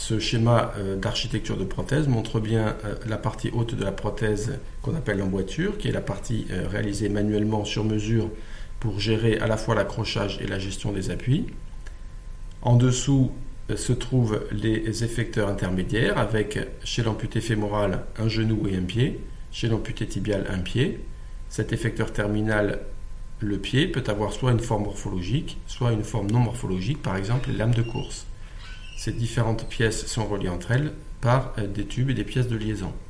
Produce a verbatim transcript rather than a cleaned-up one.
ce schéma euh, d'architecture de prothèse montre bien euh, la partie haute de la prothèse qu'on appelle l'emboîture, qui est la partie euh, réalisée manuellement sur mesure pour gérer à la fois l'accrochage et la gestion des appuis. En dessous euh, se trouvent les effecteurs intermédiaires avec, chez l'amputé fémoral, un genou et un pied, chez l'amputé tibial, un pied. Cet effecteur terminal, le pied, peut avoir soit une forme morphologique, soit une forme non morphologique, par exemple les lames de course. Ces différentes pièces sont reliées entre elles par des tubes et des pièces de liaison.